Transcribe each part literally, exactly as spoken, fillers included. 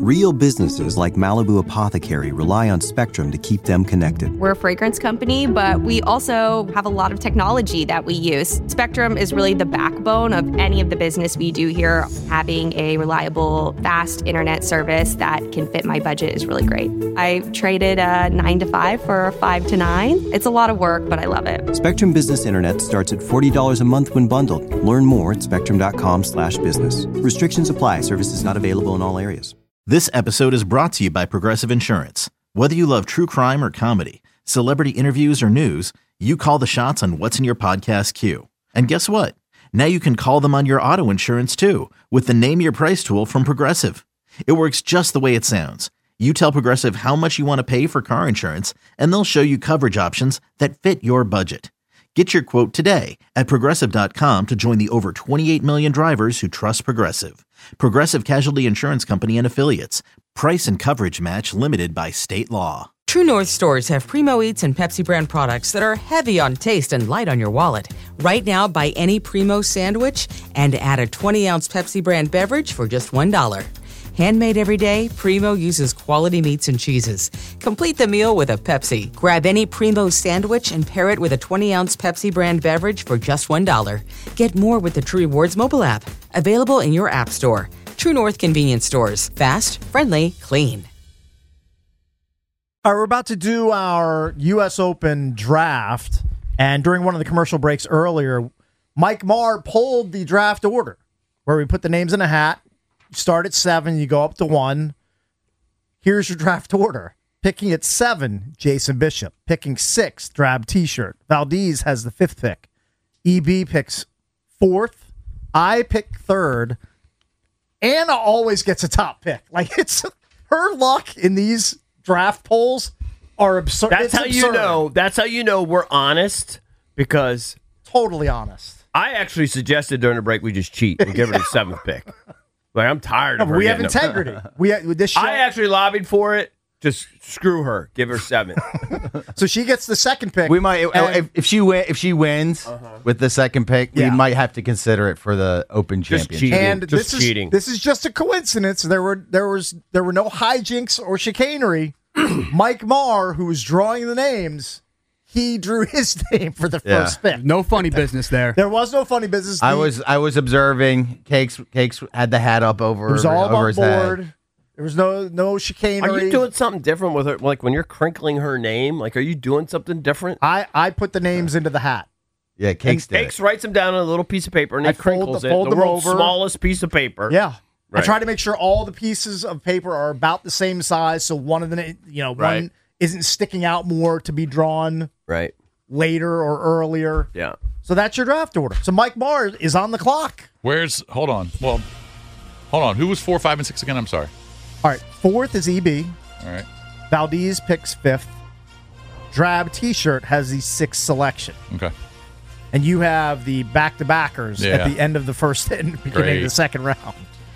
Real businesses like Malibu Apothecary rely on Spectrum to keep them connected. We're a fragrance company, but we also have a lot of technology that we use. Spectrum is really the backbone of any of the business we do here. Having a reliable, fast internet service that can fit my budget is really great. I traded a nine to five for a five to nine. It's a lot of work, but I love it. Spectrum Business Internet starts at forty dollars a month when bundled. Learn more at spectrum.com slash business. Restrictions apply. Services not available in all areas. This episode is brought to you by Progressive Insurance. Whether you love true crime or comedy, celebrity interviews or news, you call the shots on what's in your podcast queue. And guess what? Now you can call them on your auto insurance too with the Name Your Price tool from Progressive. It works just the way it sounds. You tell Progressive how much you want to pay for car insurance, and they'll show you coverage options that fit your budget. Get your quote today at Progressive dot com to join the over twenty-eight million drivers who trust Progressive. Progressive Casualty Insurance Company and Affiliates. Price and coverage match limited by state law. True North stores have Primo Eats and Pepsi brand products that are heavy on taste and light on your wallet. Right now, buy any Primo sandwich and add a twenty-ounce Pepsi brand beverage for just one dollar. Handmade every day, Primo uses quality meats and cheeses. Complete the meal with a Pepsi. Grab any Primo sandwich and pair it with a twenty-ounce Pepsi brand beverage for just one dollar. Get more with the True Rewards mobile app. Available in your app store. True North convenience stores. Fast, friendly, clean. All right, we're about to do our U S Open draft. And during one of the commercial breaks earlier, Mike Marr pulled the draft order where we put the names in a hat. You start at seven, you go up to one. Here's your draft order. Picking at seven, Jason Bishop. Picking six, Drab T-shirt. Valdez has the fifth pick. E B picks fourth. I pick third. Anna always gets a top pick. Like, it's her luck in these draft polls are absurd. That's it's how absurd. you know. That's how you know we're honest, because totally honest. I actually suggested during the break we just cheat and give her the seventh pick. Like, I'm tired No, of her. we have getting integrity. Them. We have, this show, I actually lobbied for it. Just screw her. Give her seven. So she gets the second pick. We might and, if, if she win, if she wins uh-huh. with the second pick, yeah. we might have to consider it for the Open just Championship. Cheating. And just this cheating. is this is just a coincidence. There were there was there were no hijinks or chicanery. Mike Marr, who was drawing the names, he drew his name for the Yeah. first pick. No funny business there. There was no funny business. I The- was I was observing. Cakes Cakes had the hat up over. It was all over on his board. head. There was no no chicanery. Are you doing something different with her? Like when you're crinkling her name, like are you doing something different? I, I put the names into the hat. Yeah, Cakes did. Cakes writes them down on a little piece of paper and I he fold crinkles the- it. fold The them world's over. smallest piece of paper. Yeah. Right. I try to make sure all the pieces of paper are about the same size, so one of the na- you know Right. one isn't sticking out more to be drawn Right. later or earlier. Yeah. So that's your draft order. So Mike Marr is on the clock. Where's, hold on. Well, hold on. Who was four, five, and six again? I'm sorry. All right, fourth is E B. All right. Valdez picks fifth. Drab T-shirt has the sixth selection. Okay. And you have the back-to-backers Yeah. at the end of the first and beginning Great. of the second round.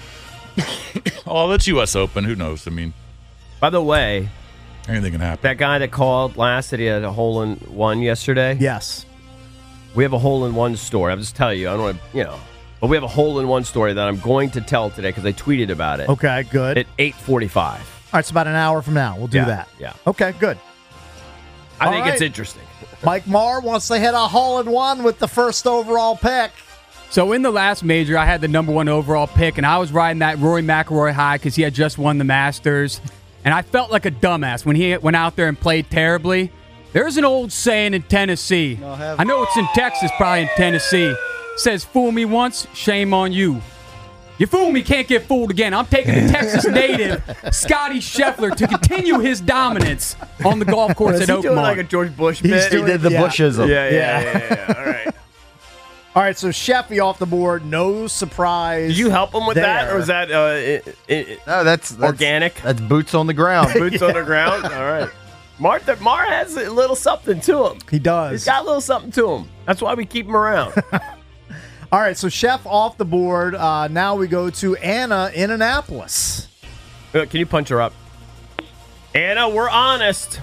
Oh, that's U S Open. Who knows? I mean, By the way, anything can happen. that guy that called last that he had a hole in one yesterday. Yes. We have a hole in one story. I'll just tell you. I don't want to, you know, but we have a hole in one story that I'm going to tell today because I tweeted about it. Okay, good. At eight forty-five. All right, it's about an hour from now. We'll do Yeah, that. yeah. Okay, good. I All think right. it's interesting. Mike Marr wants to hit a hole in one with the first overall pick. So in the last major, I had the number one overall pick, and I was riding that Rory McIlroy high because he had just won the Masters. And I felt like a dumbass when he went out there and played terribly. There's an old saying in Tennessee. I know it's in Texas, probably in Tennessee. Says, fool me once, shame on you. You fool me, can't get fooled again. I'm taking the Texas native, Scotty Scheffler, to continue his dominance on the golf course Is at he Oakmont. doing like a George Bush He's bit? doing- He did the Yeah. Bushism. yeah, yeah, Yeah. yeah, yeah, yeah. All right. All right, so Sheffy off the board. No surprise. Did you help him with that, there. or was that uh, i i No, that's, that's organic? That's boots on the ground. Boots on the ground? All right. Mar, Mar has a little something to him. He does. He's got a little something to him. That's why we keep him around. All right, so Chef off the board. Uh, now we go to Anna in Annapolis. Uh, Can you punch her up? Anna, we're honest.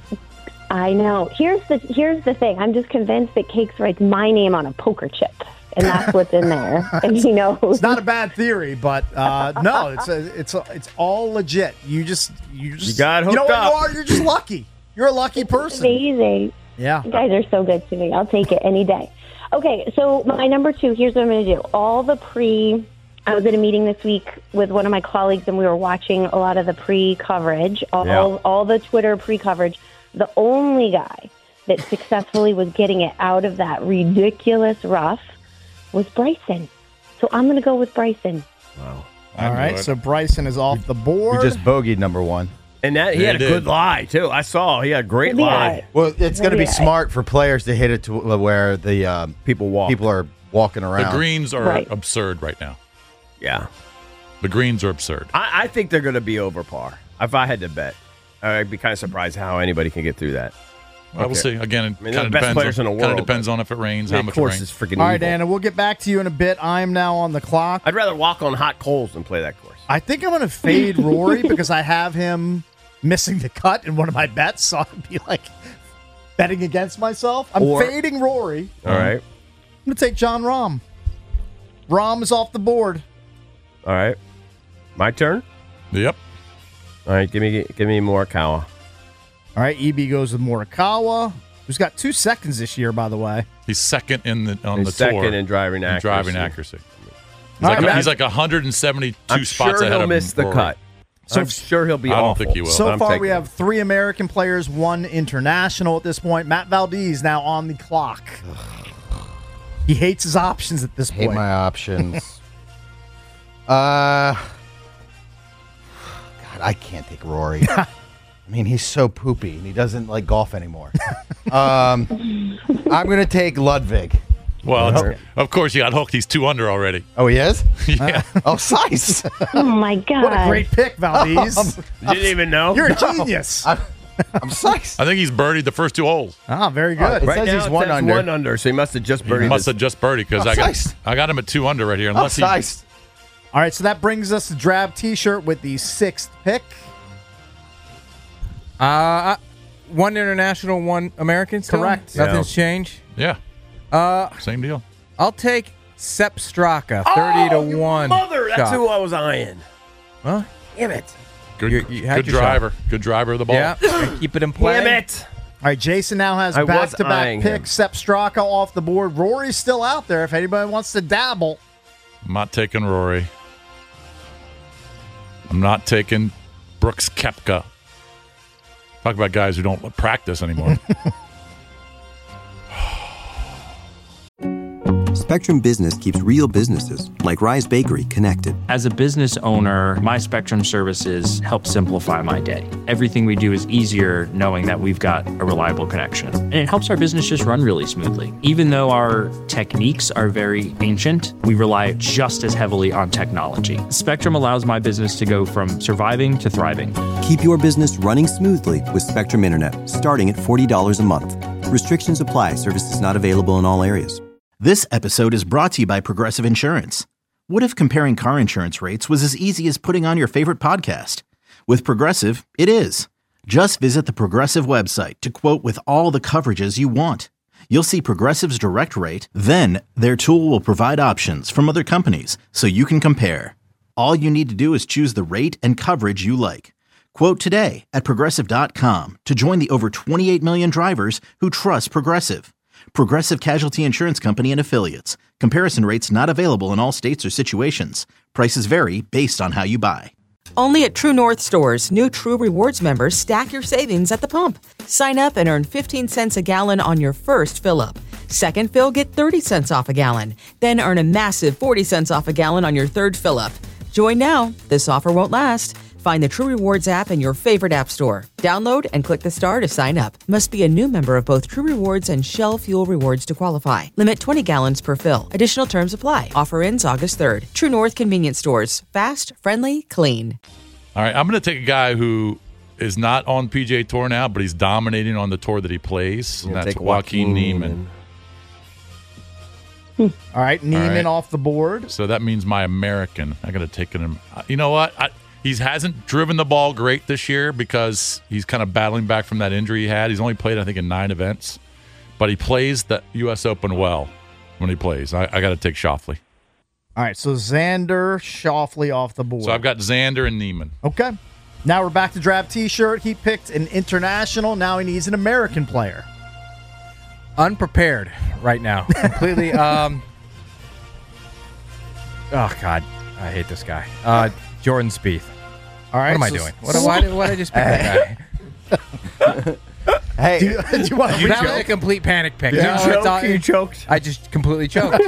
I know. Here's the here's the thing. I'm just convinced that Cakes writes my name on a poker chip, and that's what's in there. And he knows. It's not a bad theory, but uh, no, it's a, it's a, it's all legit. You just you just You got hooked you know what up. you are? You're just lucky. You're a lucky person. Amazing. Yeah. You guys are so good to me. I'll take it any day. Okay, so my number two, here's what I'm going to do. All the pre, I was at a meeting this week with one of my colleagues, and we were watching a lot of the pre-coverage, all, Yeah. all the Twitter pre-coverage. The only guy that successfully was getting it out of that ridiculous rough was Bryson. So I'm going to go with Bryson. Wow. All right, so Bryson is off the board. You just bogeyed number one. And that he Yeah, had a he good did. lie too. I saw he had a great Maybe lie. I- Well, it's going to be Maybe I- smart for players to hit it to where the um, People walk. people are walking The around. greens are Right. absurd right now. Yeah. The greens are absurd. I, I think they're going to be over par. If I had to bet, I'd be kind of surprised how anybody can get through that. Well, we'll Okay. see. Again, it I mean, they're kind the of best depends. players On, in the kind of world, depends but- on if it rains, I mean, how of much course, it it's rains. freaking All right, evil. Anna, we'll get back to you in a bit. I'm now on the clock. I'd rather walk on hot coals than play that course. I think I'm going to fade Rory because I have him missing the cut in one of my bets, so I'd be like betting against myself. I'm Or- fading Rory. All right. I'm going to take John Rahm. Rahm is off the board. All right. My turn. Yep. All right. Give me give me Morikawa. All right, E B goes with Morikawa, who's got two seconds this year, by the way. He's second in the on He's the second tour in driving in accuracy. driving accuracy. He's All like, right. he's like one hundred seventy-two I'm spots sure ahead he'll of miss the Rory. cut. So I'm sure he'll be I don't awful. think he will. So but I'm far, taking we him. have three American players, one international at this point. Matt Valdez now on the clock. He hates his options at this Hate point. my options. uh, God, I can't take Rory. I mean, he's so poopy, and he doesn't like golf anymore. um, I'm going to take Ludwig. Well, it's- of course, you got hooked. He's two under already. Oh, he is? Yeah. Oh, nice. Oh, my God. What a great pick, Valdez. You didn't even know. You're a genius. I'm, I'm psyched. I think he's birdied the first two holes. Ah, very good. It Right says now he's it one says under. one under, so he must have just He birdied. must his- have just birdied because Oh, I got nice. I got him at two under right here. I'm Unless he, psyched. All right, so that brings us to Drab T-shirt with the sixth pick. Uh, one international, one American. Still? Correct. Nothing's changed. yeah, Uh, same deal. I'll take Sepp Straka, thirty Oh, to you one. Mother, that's shot. who I was eyeing. Huh? Damn it. Good, You- you had good your driver. Good driver of the ball. Yeah, and keep it in play. Damn it. All right, Jason now has I was back-to-back eyeing him. picks. Sepp Straka off the board. Rory's still out there if anybody wants to dabble. I'm not taking Rory. I'm not taking Brooks Koepka. Talk about guys who don't practice anymore. Spectrum Business keeps real businesses, like Rise Bakery, connected. As a business owner, my Spectrum services help simplify my day. Everything we do is easier knowing that we've got a reliable connection. And it helps our business just run really smoothly. Even though our techniques are very ancient, we rely just as heavily on technology. Spectrum allows my business to go from surviving to thriving. Keep your business running smoothly with Spectrum Internet, starting at forty dollars a month. Restrictions apply. Services not available in all areas. This episode is brought to you by Progressive Insurance. What if comparing car insurance rates was as easy as putting on your favorite podcast? With Progressive, it is. Just visit the Progressive website to quote with all the coverages you want. You'll see Progressive's direct rate, then their tool will provide options from other companies so you can compare. All you need to do is choose the rate and coverage you like. Quote today at Progressive dot com to join the over twenty-eight million drivers who trust Progressive. Progressive Casualty Insurance Company and Affiliates. Comparison rates not available in all states or situations. Prices vary based on how you buy. Only at True North stores, new True Rewards members stack your savings at the pump. Sign up and earn fifteen cents a gallon on your first fill-up. Second fill, get thirty cents off a gallon. Then earn a massive forty cents off a gallon on your third fill-up. Join now. This offer won't last. Find the True Rewards app in your favorite app store. Download and click the star to sign up. Must be a new member of both True Rewards and Shell Fuel Rewards to qualify. Limit twenty gallons per fill. Additional terms apply. Offer ends August third. True North Convenience Stores. Fast, friendly, clean. All right, I'm going to take a guy who is not on P G A Tour now, but he's dominating on the tour that he plays, and You're gonna that's take Joaquin Joaquin Neiman. All right, Neiman right. off the board. So that means my American. I got to take him. You know what? I, he hasn't driven the ball great this year because he's kind of battling back from that injury he had. He's only played, I think, in nine events, but he plays the U S Open well. when he plays. I, I got to take Schauffele. All right, so Xander Schauffele off the board. So I've got Xander and Neiman. Okay. Now we're back to Drab T-shirt. He picked an international. Now he needs an American player. Unprepared right now. Completely. um, oh, God. I hate this guy. Uh, Jordan Spieth. All right. What am so I doing? What, why, did, why did I just pick that guy? Hey, do you, do you want to that was a complete panic pick. Did you No, choke? it's all- You choked. I just completely choked.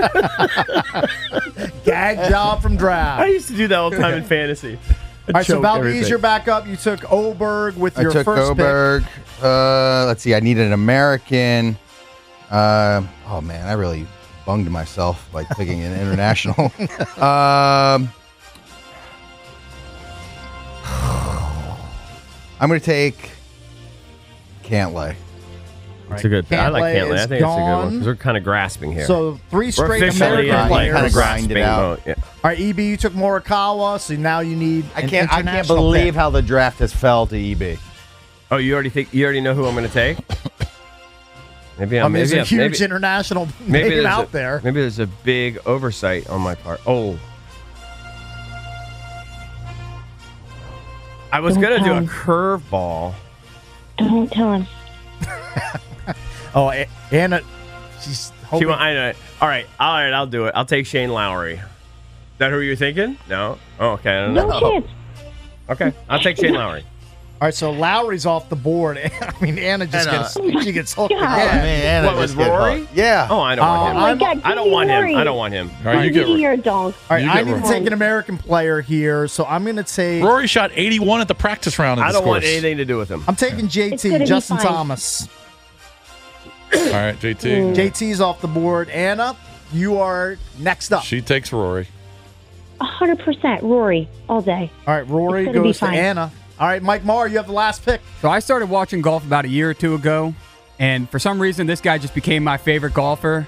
Gag job from Drab. I used to do that all the time in fantasy. All right, so Valdez, you're back up. You took Oberg with I your took first Oberg. Uh, let's see. I needed an American. Uh, oh man, I really bunged myself by picking an international. um, I'm going to take Cantlay. It's a good. Cantlay I like Cantlay. I is think it's a good one gone. because we're kind of grasping here. So three we're straight officially American in players. kind of Grind it grasping out. mode. Yeah. All right, E B, you took Morikawa, so now you need I an can't. I can't international believe pick. how the draft has fell to E B. Oh, you already think you already know who I'm going to take? Maybe I I'm. mean, there's maybe a I'm- huge maybe, international maybe name there's out a, there. Maybe there's a big oversight on my part. Oh, I was Don't going to do tell a him. curveball. Don't tell him. Oh, A- Anna, she's She hoping. want, I know. All right, all right, I'll do it. I'll take Shane Lowry. Is that who you're thinking? No. Oh, okay. I don't know. No chance. Okay, I'll take Shane Lowry. All right, so Lowry's off the board. I mean, Anna just Anna. gets she gets hooked. God. again. Yeah, man, Anna What, just with get Rory? hooked. Yeah. Oh, I don't Oh, want Oh my him. God, I don't want Rory. him. I don't want him. All right, you Give get me your donk. All right, You I get need to Rory. take an American player here, so I'm going to take. Rory shot eighty-one at the practice round. In I this don't want course. anything to do with him. I'm taking J It's T, gonna be Justin fine. Thomas. All right, J T. Mm. J T's off the board. Anna, you are next up. She takes Rory. one hundred percent Rory all day. All right, Rory It's gonna be goes to fine. Anna. All right, Mike Marr, you have the last pick. So I started watching golf about a year or two ago, and for some reason, this guy just became my favorite golfer.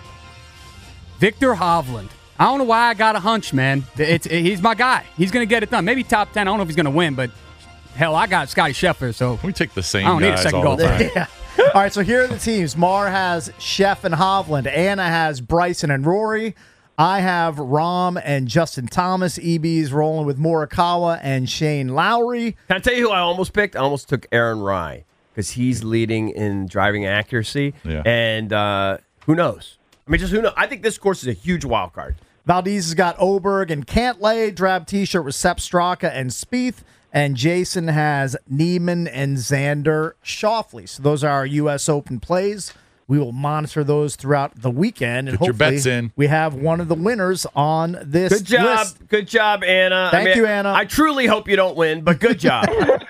Victor Hovland. I don't know why I got a hunch, man. It's it, he's my guy. He's gonna get it done. Maybe top ten. I don't know if he's gonna win, but hell, I got Scotty Scheffler, so We take the same I don't need a guys second all the golfer. time. Yeah. All right, so here are the teams. Marr has Sheff and Hovland. Anna has Bryson and Rory. I have Rahm and Justin Thomas. E B's rolling with Morikawa and Shane Lowry. Can I tell you who I almost picked? I almost took Aaron Rye because he's leading in driving accuracy. Yeah. And uh, who knows? I mean, just who knows? I think this course is a huge wild card. Valdez has got Oberg and Cantlay. Drab T-shirt with Sepp Straka and Spieth. And Jason has Neiman and Xander Schauffele. So those are our U S Open plays. We will monitor those throughout the weekend. And Get your hopefully bets in. we have one of the winners on this Good job. list. Good job, Anna. Thank I mean, you, Anna. I truly hope you don't win, but good job.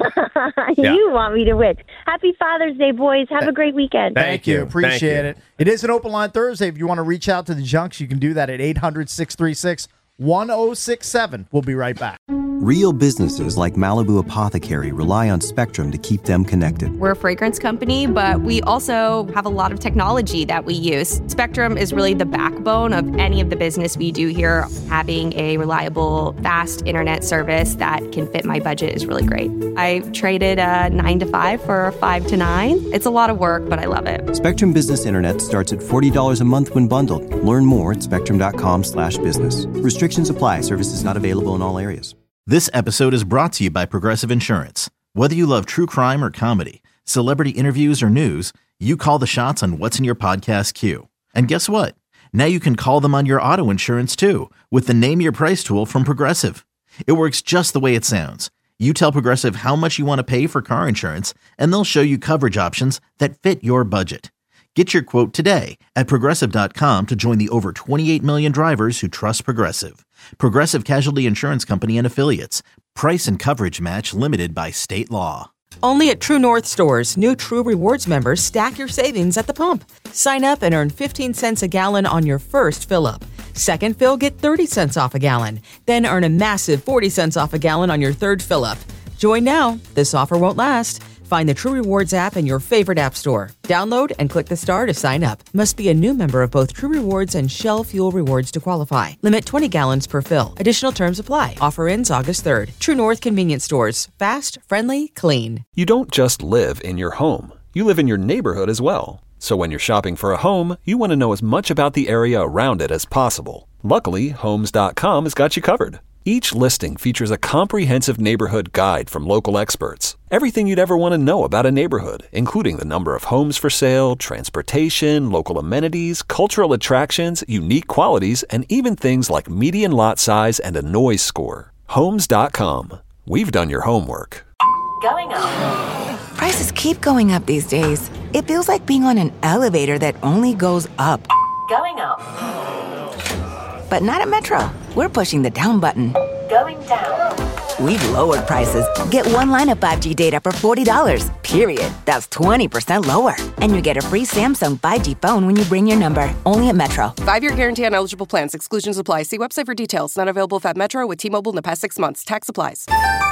Yeah. You want me to win. Happy Father's Day, boys. Have a great weekend. Thank Thank you. you. Appreciate Thank you. it. It is an open line Thursday. If you want to reach out to the Junks, you can do that at eight hundred, six three six, one oh six seven. We'll be right back. Real businesses like Malibu Apothecary rely on Spectrum to keep them connected. We're a fragrance company, but we also have a lot of technology that we use. Spectrum is really the backbone of any of the business we do here. Having a reliable, fast internet service that can fit my budget is really great. I traded a nine to five for a five to nine. It's a lot of work, but I love it. Spectrum Business Internet starts at forty dollars a month when bundled. Learn more at spectrum.com slash business. Restrictions apply. Services not available in all areas. This episode is brought to you by Progressive Insurance. Whether you love true crime or comedy, celebrity interviews or news, you call the shots on what's in your podcast queue. And guess what? Now you can call them on your auto insurance too with the Name Your Price tool from Progressive. It works just the way it sounds. You tell Progressive how much you want to pay for car insurance, and they'll show you coverage options that fit your budget. Get your quote today at Progressive dot com to join the over twenty-eight million drivers who trust Progressive. Progressive Casualty Insurance Company and Affiliates. Price and coverage match limited by state law. Only at True North stores, new True Rewards members stack your savings at the pump. Sign up and earn fifteen cents a gallon on your first fill-up. Second fill, get thirty cents off a gallon. Then earn a massive forty cents off a gallon on your third fill-up. Join now. This offer won't last. Find the True Rewards app in your favorite app store. Download and click the star to sign up. Must be a new member of both True Rewards and Shell Fuel Rewards to qualify. Limit twenty gallons per fill. Additional terms apply. Offer ends August third. True North Convenience Stores. Fast, friendly, clean. You don't just live in your home. You live in your neighborhood as well. So when you're shopping for a home, you want to know as much about the area around it as possible. Luckily, Homes dot com has got you covered. Each listing features a comprehensive neighborhood guide from local experts. Everything you'd ever want to know about a neighborhood, including the number of homes for sale, transportation, local amenities, cultural attractions, unique qualities, and even things like median lot size and a noise score. Homes dot com. We've done your homework. Going up. Prices keep going up these days. It feels like being on an elevator that only goes up. Going up. But not at Metro. We're pushing the down button. Going down. We've lowered prices. Get one line of five G data for forty dollars, period. That's twenty percent lower. And you get a free Samsung five G phone when you bring your number. Only at Metro. Five-year guarantee on eligible plans. Exclusions apply. See website for details. Not available at Metro with T-Mobile in the past six months. Tax applies.